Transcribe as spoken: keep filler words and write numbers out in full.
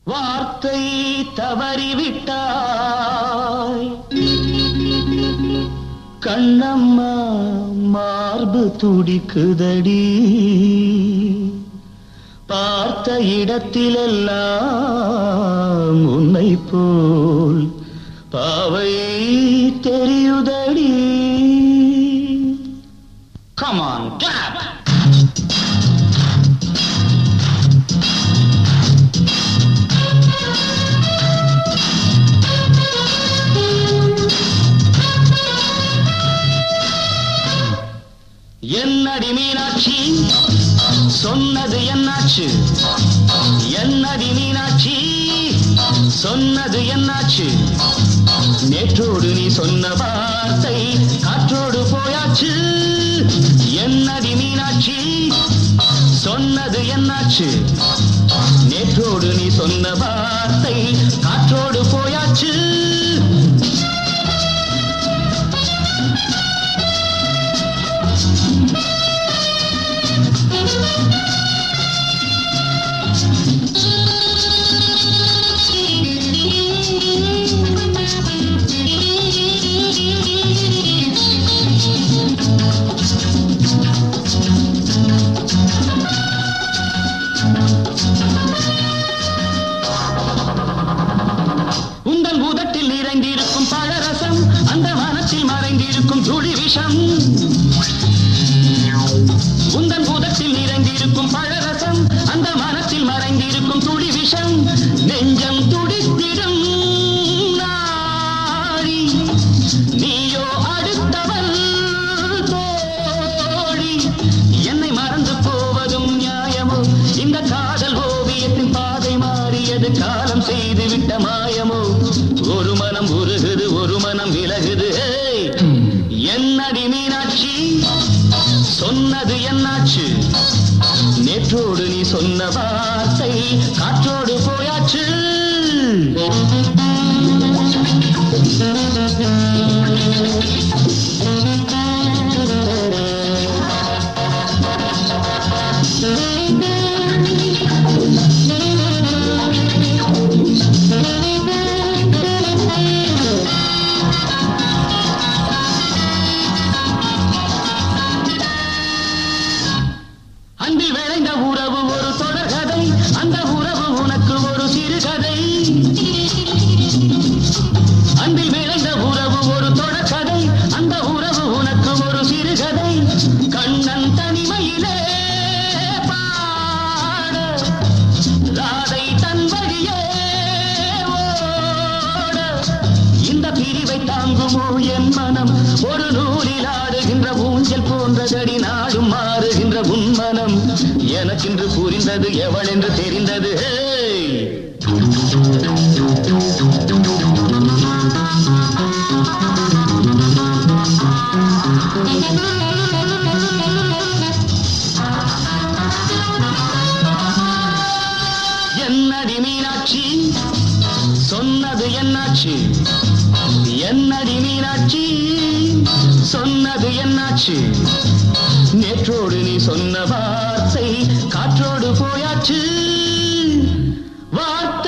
வார்த்தை தவறிவிட்டாய் கண்ணம்மா மார்பு துடிக்குதடி பார்த்த இடத்திலெல்லாம் உன்னை போல் பாவை தெரியுதடி. Come on, clap! என்னடி மீனாட்சி சொன்னது என்னாச்சு? என்னடி மீனாட்சி சொன்னது என்னாச்சு? நேற்றோடு நீ சொன்ன வார்த்தை காற்றோடு போயாச்சு. என்னடி மீனாட்சி சொன்னது என்னாச்சு? நேற்றோடு நீ சொன்ன வார்த்தை காற்றோடு போயாச்சு. உந்தன் உதட்டில் நிறைந்திருக்கும் பழரசம் அந்த மனத்தில் மறைந்திருக்கும் துளி விஷம். உந்தன் உதட்டில் நிறைந்திருக்கும் பழரசம் அந்த மனத்தில் மறைந்திருக்கும் துளி விஷம். நெஞ்சம் துடித்திடும் நாடி நீயோ அடுத்தவள் தோழி. என்னை மறந்து போவதும் நியாயமோ? இந்த காதல் ஓவியத்தின் பாதை மாறியது காலம் செய்து விட்ட மாயமோ? ஒரு மனம் உருகுது ஒரு மனம் விலகுது. என்னடி மீனாட்சி சொன்னது என்னாச்சு? நேற்றோடு நீ சொன்ன வார்த்தை காற்றோடு போயாச்சு. அன்பில் விளைந்த உறவு ஒரு தொடர்கதை அந்த உறவு உனக்கு ஒரு சிறுகதை. அன்பில் விளைந்த உறவு ஒரு தொடர்கதை அந்த உறவு உனக்கு ஒரு சிறுகதை. கண்ணன் தனிமையிலே பாட ராதை தன் வழியே ஓட. இந்த பிரிவை தாங்குமோ என் மனம்? ஒரு நூலில் ஆடுகின்ற ஊஞ்சல் போன்றதடி நாடும் மாறுகின்ற உன்மனம். எனக்கென்று புரிந்தது எவள் என்று தெரிந்தது. என்னடி மீனாட்சி சொன்னது என்னாச்சு? என்னடி மீனாட்சி சொன்னது என்னாச்சு? நேற்றோடு நீ சொன்ன வார்த்தை காற்றோடு போயாச்சு. வார்த்தை